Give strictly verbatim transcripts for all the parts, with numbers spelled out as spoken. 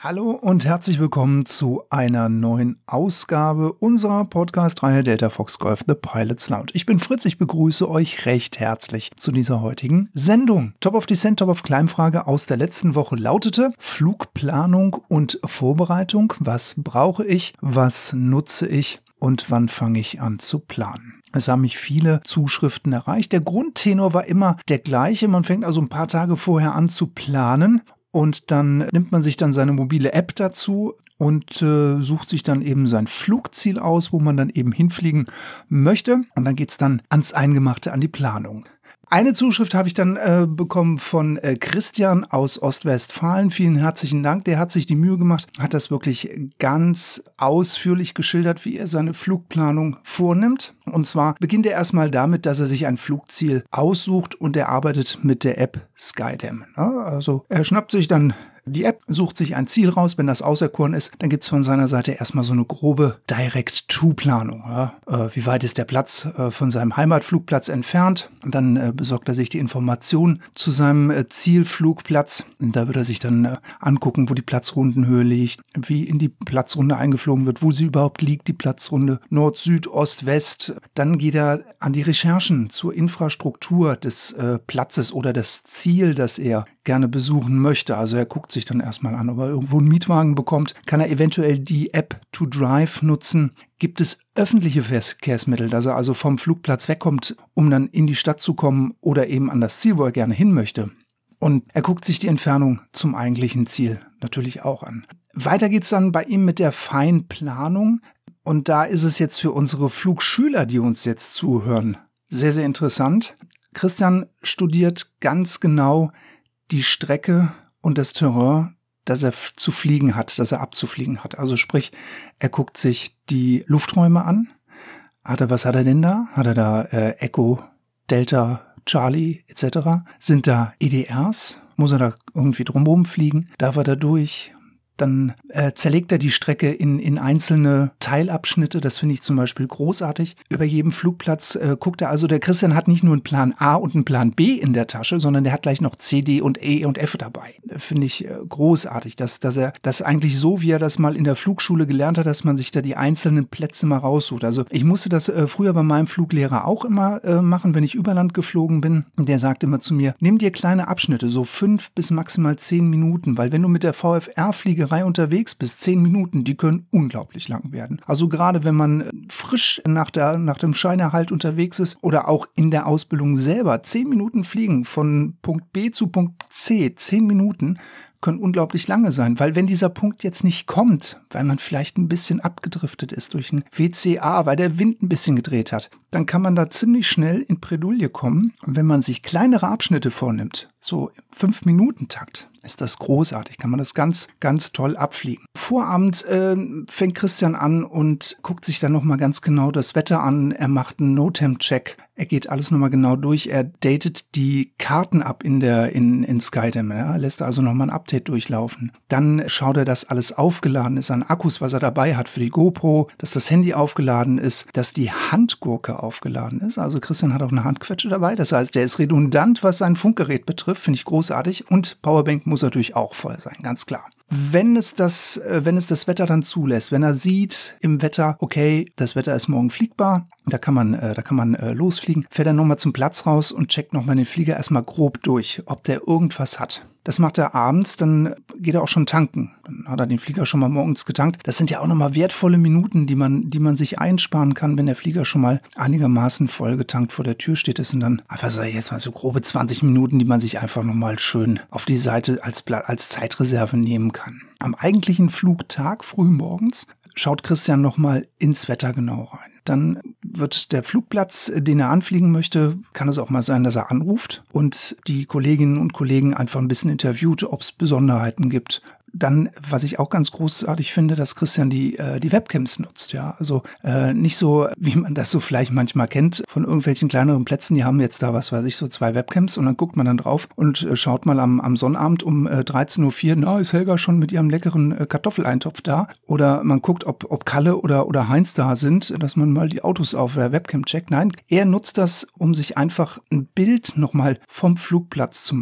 Hallo und herzlich willkommen zu einer neuen Ausgabe unserer Podcast-Reihe Delta Fox Golf The Pilot's Lounge. Ich bin Fritz, ich begrüße euch recht herzlich zu dieser heutigen Sendung. Top of Descent, Top of Climb Frage aus der letzten Woche lautete: Flugplanung und Vorbereitung. Was brauche ich? Was nutze ich? Und wann fange ich an zu planen? Es haben mich viele Zuschriften erreicht. Der Grundtenor war immer der gleiche. Man fängt also ein paar Tage vorher an zu planen. Und dann nimmt man sich dann seine mobile App dazu und äh, sucht sich dann eben sein Flugziel aus, wo man dann eben hinfliegen möchte. Und dann geht's dann ans Eingemachte, an die Planung. Eine Zuschrift habe ich dann äh, bekommen von äh, Christian aus Ostwestfalen. Vielen herzlichen Dank. Der hat sich die Mühe gemacht, hat das wirklich ganz ausführlich geschildert, wie er seine Flugplanung vornimmt. Und zwar beginnt er erstmal damit, dass er sich ein Flugziel aussucht und er arbeitet mit der App Skydam. Ja, also er schnappt sich dann die App, sucht sich ein Ziel raus. Wenn das auserkoren ist, dann gibt es von seiner Seite erstmal so eine grobe Direct-to-Planung. Ja, äh, wie weit ist der Platz äh, von seinem Heimatflugplatz entfernt? Und dann äh, besorgt er sich die Informationen zu seinem äh, Zielflugplatz. Und da wird er sich dann äh, angucken, wo die Platzrundenhöhe liegt, wie in die Platzrunde eingeflogen wird, wo sie überhaupt liegt, die Platzrunde, Nord, Süd, Ost, West. Dann geht er an die Recherchen zur Infrastruktur des äh, Platzes oder das Ziel, das er gerne besuchen möchte. Also er guckt sich dann erstmal an, ob er irgendwo einen Mietwagen bekommt. Kann er eventuell die App To Drive nutzen? Gibt es öffentliche Verkehrsmittel, dass er also vom Flugplatz wegkommt, um dann in die Stadt zu kommen oder eben an das Ziel, wo er gerne hin möchte? Und er guckt sich die Entfernung zum eigentlichen Ziel natürlich auch an. Weiter geht's dann bei ihm mit der Feinplanung. Und da ist es jetzt für unsere Flugschüler, die uns jetzt zuhören, sehr, sehr interessant. Christian studiert ganz genau die Strecke und das Terrain, das er f- zu fliegen hat, das er abzufliegen hat. Also sprich, er guckt sich die Lufträume an. Hat er, was hat er denn da? Hat er da äh, Echo, Delta, Charlie et cetera? Sind da E D Rs? Muss er da irgendwie drumherum fliegen? Darf er da durch? Dann äh, zerlegt er die Strecke in, in einzelne Teilabschnitte. Das finde ich zum Beispiel großartig. Über jedem Flugplatz äh, guckt er. Also der Christian hat nicht nur einen Plan A und einen Plan B in der Tasche, sondern der hat gleich noch C, D und E und F dabei. Finde ich äh, großartig, dass, dass er das eigentlich so, wie er das mal in der Flugschule gelernt hat, dass man sich da die einzelnen Plätze mal raussucht. Also ich musste das äh, früher bei meinem Fluglehrer auch immer äh, machen, wenn ich über Land geflogen bin. Der sagte immer zu mir, nimm dir kleine Abschnitte, so fünf bis maximal zehn Minuten, weil wenn du mit der V F R-Fliegerei unterwegs bist, zehn Minuten, die können unglaublich lang werden. Also gerade wenn man frisch nach, der, nach dem Scheinerhalt unterwegs ist oder auch in der Ausbildung selber, zehn Minuten fliegen von Punkt B zu Punkt C, zehn Minuten, können unglaublich lange sein, weil wenn dieser Punkt jetzt nicht kommt, weil man vielleicht ein bisschen abgedriftet ist durch ein W C A, weil der Wind ein bisschen gedreht hat, dann kann man da ziemlich schnell in Bredouille kommen. Und wenn man sich kleinere Abschnitte vornimmt, so fünf Minuten Takt, ist das großartig, kann man das ganz, ganz toll abfliegen. Vorabend äh, fängt Christian an und guckt sich dann nochmal ganz genau das Wetter an. Er macht einen No-Temp-Check. Er geht alles nochmal genau durch. Er datet die Karten ab in der in, in Skydam. Ja. Lässt also nochmal ein Update durchlaufen. Dann schaut er, dass alles aufgeladen ist an Akkus, was er dabei hat für die GoPro, dass das Handy aufgeladen ist, dass die Handgurke aufgeladen ist. Also Christian hat auch eine Handquetsche dabei. Das heißt, der ist redundant, was sein Funkgerät betrifft. Finde ich großartig. Und Powerbank muss natürlich auch voll sein, ganz klar. Wenn es das, wenn es das Wetter dann zulässt, wenn er sieht im Wetter, okay, das Wetter ist morgen fliegbar, da kann man, da kann man losfliegen, fährt er nochmal zum Platz raus und checkt nochmal den Flieger erstmal grob durch, ob der irgendwas hat. Das macht er abends, dann geht er auch schon tanken. Dann hat er den Flieger schon mal morgens getankt. Das sind ja auch nochmal wertvolle Minuten, die man, die man sich einsparen kann, wenn der Flieger schon mal einigermaßen voll getankt vor der Tür steht. Das sind dann einfach, sag ich jetzt mal, so grobe zwanzig Minuten, die man sich einfach nochmal schön auf die Seite als, als Zeitreserve nehmen kann. Am eigentlichen Flugtag, früh morgens, schaut Christian nochmal ins Wetter genau rein. Dann wird der Flugplatz, den er anfliegen möchte, kann es auch mal sein, dass er anruft und die Kolleginnen und Kollegen einfach ein bisschen interviewt, ob es Besonderheiten gibt. Dann, was ich auch ganz großartig finde, dass Christian die äh, die Webcams nutzt, ja, also äh, nicht so, wie man das so vielleicht manchmal kennt von irgendwelchen kleineren Plätzen, die haben jetzt da, was weiß ich, so zwei Webcams und dann guckt man dann drauf und äh, schaut mal am am Sonnabend um äh, dreizehn Uhr vier, na, ist Helga schon mit ihrem leckeren äh, Kartoffeleintopf da? Oder man guckt, ob ob Kalle oder oder Heinz da sind, dass man mal die Autos auf der Webcam checkt. Nein, er nutzt das, um sich einfach ein Bild nochmal vom Flugplatz zu machen.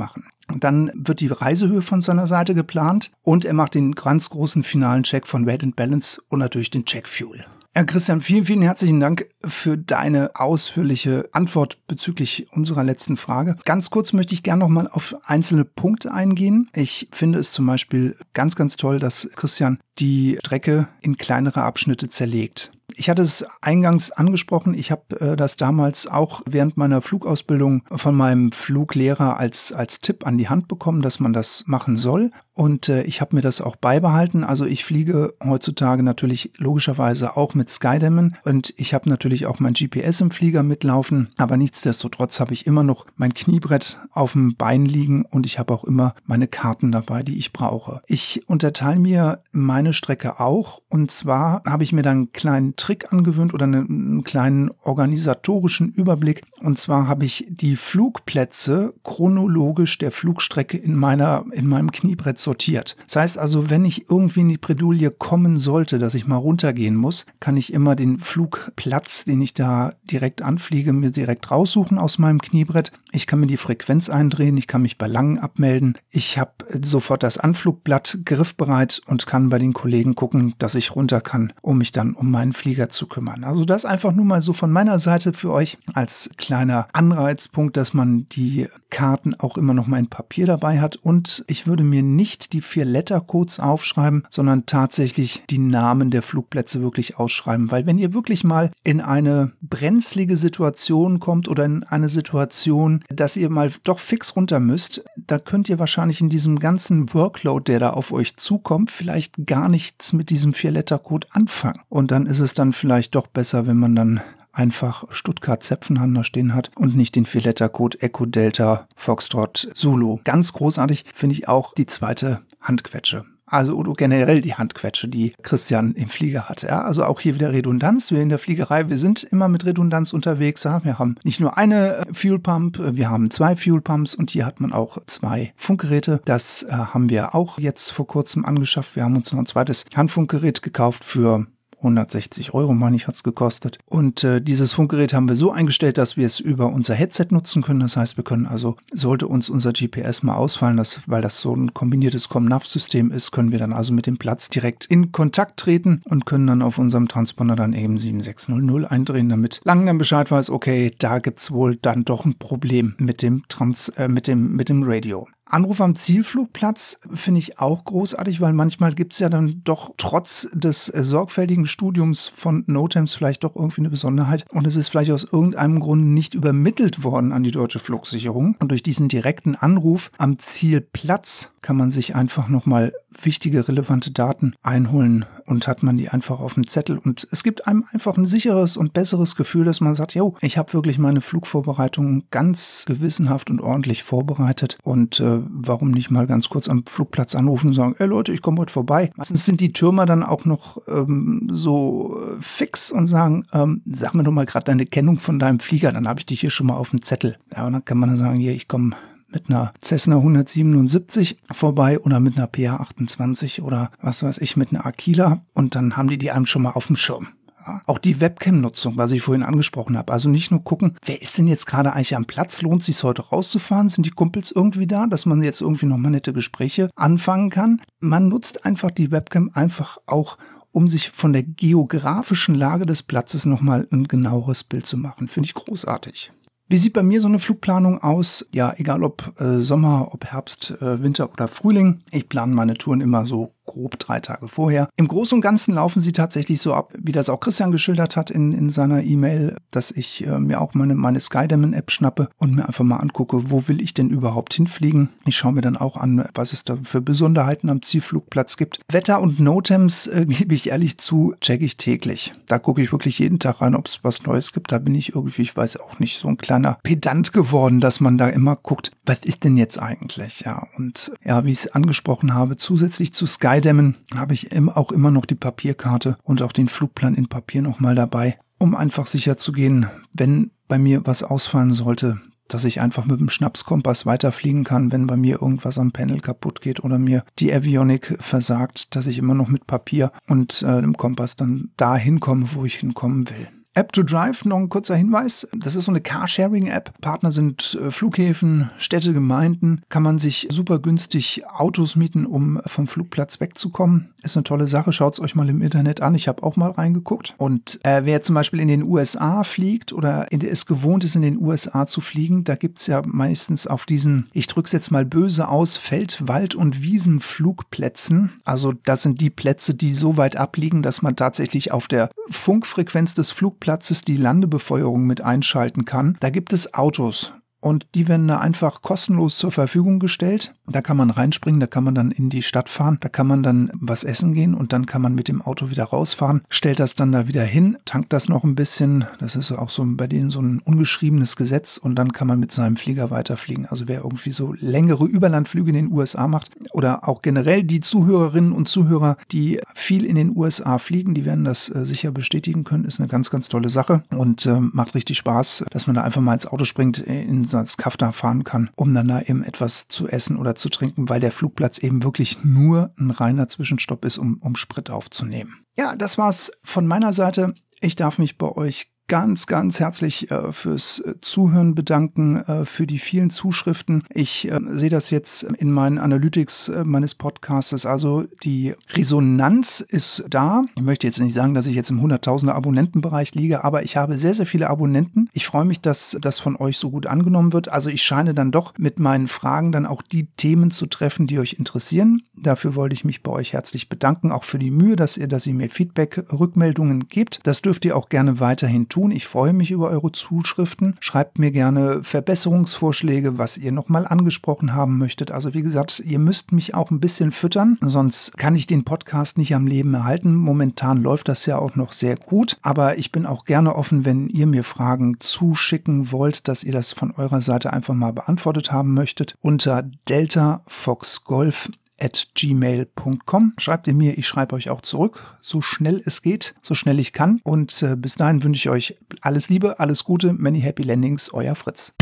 Dann wird die Reisehöhe von seiner Seite geplant und er macht den ganz großen finalen Check von Weight and Balance und natürlich den Check Fuel. Herr Christian, vielen, vielen herzlichen Dank für deine ausführliche Antwort bezüglich unserer letzten Frage. Ganz kurz möchte ich gerne noch mal auf einzelne Punkte eingehen. Ich finde es zum Beispiel ganz, ganz toll, dass Christian die Strecke in kleinere Abschnitte zerlegt. Ich hatte es eingangs angesprochen, ich habe äh, das damals auch während meiner Flugausbildung von meinem Fluglehrer als als Tipp an die Hand bekommen, dass man das machen soll. Und äh, ich habe mir das auch beibehalten. Also ich fliege heutzutage natürlich logischerweise auch mit Skydammen und ich habe natürlich auch mein G P S im Flieger mitlaufen. Aber nichtsdestotrotz habe ich immer noch mein Kniebrett auf dem Bein liegen und ich habe auch immer meine Karten dabei, die ich brauche. Ich unterteile mir meine Strecke auch und zwar habe ich mir dann einen kleinen Trick angewöhnt oder einen kleinen organisatorischen Überblick. Und zwar habe ich die Flugplätze chronologisch der Flugstrecke in meiner in meinem Kniebrett sortiert. Das heißt also, wenn ich irgendwie in die Bredouille kommen sollte, dass ich mal runtergehen muss, kann ich immer den Flugplatz, den ich da direkt anfliege, mir direkt raussuchen aus meinem Kniebrett. Ich kann mir die Frequenz eindrehen, ich kann mich bei Langen abmelden. Ich habe sofort das Anflugblatt griffbereit und kann bei den Kollegen gucken, dass ich runter kann, um mich dann um meinen Flieger zu kümmern. Also das einfach nur mal so von meiner Seite für euch als kleiner Anreizpunkt, dass man die Karten auch immer noch mal in Papier dabei hat und ich würde mir nicht die Vier-Letter-Codes aufschreiben, sondern tatsächlich die Namen der Flugplätze wirklich ausschreiben. Weil wenn ihr wirklich mal in eine brenzlige Situation kommt oder in eine Situation, dass ihr mal doch fix runter müsst, da könnt ihr wahrscheinlich in diesem ganzen Workload, der da auf euch zukommt, vielleicht gar nichts mit diesem Vier-Letter-Code anfangen. Und dann ist es dann vielleicht doch besser, wenn man dann einfach Stuttgart-Zepfenhahn da stehen hat und nicht den Vier-Letter-Code Echo Delta Foxtrot Zulu. Ganz großartig finde ich auch die zweite Handquetsche. Also oder generell die Handquetsche, die Christian im Flieger hat. Ja, also auch hier wieder Redundanz. Wir in der Fliegerei, wir sind immer mit Redundanz unterwegs. Ja. Wir haben nicht nur eine Fuel Pump, wir haben zwei Fuel Pumps und hier hat man auch zwei Funkgeräte. Das äh, haben wir auch jetzt vor kurzem angeschafft. Wir haben uns noch ein zweites Handfunkgerät gekauft für hundertsechzig Euro, meine ich, hat es gekostet. Und äh, dieses Funkgerät haben wir so eingestellt, dass wir es über unser Headset nutzen können. Das heißt, wir können also, sollte uns unser G P S mal ausfallen, das, weil das so ein kombiniertes Com-Nav-System ist, können wir dann also mit dem Platz direkt in Kontakt treten und können dann auf unserem Transponder dann eben sieben sechs null null eindrehen, damit Lang dann Bescheid weiß, okay, da gibt's wohl dann doch ein Problem mit dem Trans, äh, mit dem, mit dem Radio. Anruf am Zielflugplatz finde ich auch großartig, weil manchmal gibt es ja dann doch trotz des äh, sorgfältigen Studiums von NOTAMs vielleicht doch irgendwie eine Besonderheit und es ist vielleicht aus irgendeinem Grund nicht übermittelt worden an die deutsche Flugsicherung. Und durch diesen direkten Anruf am Zielplatz kann man sich einfach nochmal wichtige, relevante Daten einholen und hat man die einfach auf dem Zettel. Und es gibt einem einfach ein sicheres und besseres Gefühl, dass man sagt, jo, ich habe wirklich meine Flugvorbereitungen ganz gewissenhaft und ordentlich vorbereitet und äh, warum nicht mal ganz kurz am Flugplatz anrufen und sagen, ey Leute, ich komme heute vorbei. Meistens sind die Türmer dann auch noch ähm, so fix und sagen, ähm, sag mir doch mal gerade deine Kennung von deinem Flieger, dann habe ich dich hier schon mal auf dem Zettel. Ja, und dann kann man dann sagen, hier, ich komme mit einer Cessna hundertsiebenundsiebzig vorbei oder mit einer P A achtundzwanzig oder was weiß ich, mit einer Aquila und dann haben die die einem schon mal auf dem Schirm. Ja, auch die Webcam-Nutzung, was ich vorhin angesprochen habe. Also nicht nur gucken, wer ist denn jetzt gerade eigentlich am Platz? Lohnt es sich heute rauszufahren? Sind die Kumpels irgendwie da, dass man jetzt irgendwie nochmal nette Gespräche anfangen kann? Man nutzt einfach die Webcam einfach auch, um sich von der geografischen Lage des Platzes nochmal ein genaueres Bild zu machen. Finde ich großartig. Wie sieht bei mir so eine Flugplanung aus? Ja, egal ob äh, Sommer, ob Herbst, äh, Winter oder Frühling. Ich plane meine Touren immer so grob drei Tage vorher. Im Großen und Ganzen laufen sie tatsächlich so ab, wie das auch Christian geschildert hat in, in seiner E-Mail, dass ich äh, mir auch meine, meine Skydammen-App schnappe und mir einfach mal angucke, wo will ich denn überhaupt hinfliegen. Ich schaue mir dann auch an, was es da für Besonderheiten am Zielflugplatz gibt. Wetter und NOTAMs, äh, gebe ich ehrlich zu, checke ich täglich. Da gucke ich wirklich jeden Tag rein, ob es was Neues gibt. Da bin ich irgendwie, ich weiß auch nicht, so ein kleiner Pedant geworden, dass man da immer guckt, was ist denn jetzt eigentlich? Ja, und ja, wie ich es angesprochen habe, zusätzlich zu Sky Skydammen habe ich auch immer noch die Papierkarte und auch den Flugplan in Papier nochmal dabei, um einfach sicher zu gehen, wenn bei mir was ausfallen sollte, dass ich einfach mit dem Schnapskompass weiterfliegen kann, wenn bei mir irgendwas am Panel kaputt geht oder mir die Avionik versagt, dass ich immer noch mit Papier und äh, dem Kompass dann dahin komme, wo ich hinkommen will. App to Drive, noch ein kurzer Hinweis. Das ist so eine Carsharing-App. Partner sind äh, Flughäfen, Städte, Gemeinden. Kann man sich super günstig Autos mieten, um vom Flugplatz wegzukommen. Ist eine tolle Sache. Schaut es euch mal im Internet an. Ich habe auch mal reingeguckt. Und äh, wer zum Beispiel in den U S A fliegt oder in, es gewohnt ist, in den U S A zu fliegen, da gibt's ja meistens auf diesen, ich drücke es jetzt mal böse aus, Feld-, Wald- und Wiesenflugplätzen. Also das sind die Plätze, die so weit abliegen, dass man tatsächlich auf der Funkfrequenz des Flugplatzes die Landebefeuerung mit einschalten kann. Da gibt es Autos. Und die werden da einfach kostenlos zur Verfügung gestellt. Da kann man reinspringen, da kann man dann in die Stadt fahren, da kann man dann was essen gehen und dann kann man mit dem Auto wieder rausfahren, stellt das dann da wieder hin, tankt das noch ein bisschen. Das ist auch so bei denen so ein ungeschriebenes Gesetz und dann kann man mit seinem Flieger weiterfliegen. Also wer irgendwie so längere Überlandflüge in den U S A macht oder auch generell die Zuhörerinnen und Zuhörer, die viel in den U S A fliegen, die werden das äh, sicher bestätigen können. Ist eine ganz, ganz tolle Sache und äh, macht richtig Spaß, dass man da einfach mal ins Auto springt, in das Kaff da fahren kann, um dann da eben etwas zu essen oder zu trinken, weil der Flugplatz eben wirklich nur ein reiner Zwischenstopp ist, um, um Sprit aufzunehmen. Ja, das war's von meiner Seite. Ich darf mich bei euch ganz, ganz herzlich äh, fürs äh, Zuhören bedanken, äh, für die vielen Zuschriften. Ich äh, sehe das jetzt in meinen Analytics äh, meines Podcasts. Also die Resonanz ist da. Ich möchte jetzt nicht sagen, dass ich jetzt im hunderttausender Abonnentenbereich liege, aber ich habe sehr, sehr viele Abonnenten. Ich freue mich, dass das von euch so gut angenommen wird. Also ich scheine dann doch mit meinen Fragen dann auch die Themen zu treffen, die euch interessieren. Dafür wollte ich mich bei euch herzlich bedanken, auch für die Mühe, dass ihr, dass ihr mir Feedback, Rückmeldungen gebt. Das dürft ihr auch gerne weiterhin tun. Ich freue mich über eure Zuschriften. Schreibt mir gerne Verbesserungsvorschläge, was ihr nochmal angesprochen haben möchtet. Also wie gesagt, ihr müsst mich auch ein bisschen füttern, sonst kann ich den Podcast nicht am Leben erhalten. Momentan läuft das ja auch noch sehr gut, aber ich bin auch gerne offen, wenn ihr mir Fragen zuschicken wollt, dass ihr das von eurer Seite einfach mal beantwortet haben möchtet. Unter delta fox golf at gmail punkt com. Schreibt ihr mir, ich schreibe euch auch zurück, so schnell es geht, so schnell ich kann. Und äh, bis dahin wünsche ich euch alles Liebe, alles Gute, many happy landings, euer Fritz.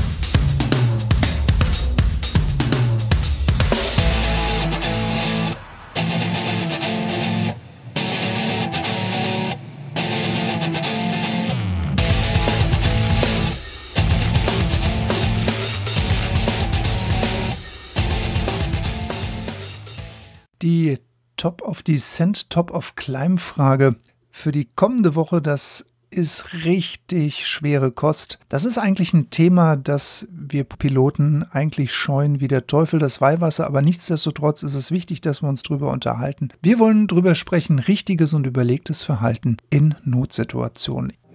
Die Top of Descent, Top of Climb Frage für die kommende Woche, das ist richtig schwere Kost. Das ist eigentlich ein Thema, das wir Piloten eigentlich scheuen wie der Teufel das Weihwasser, aber nichtsdestotrotz ist es wichtig, dass wir uns drüber unterhalten. Wir wollen drüber sprechen, richtiges und überlegtes Verhalten in Notsituationen.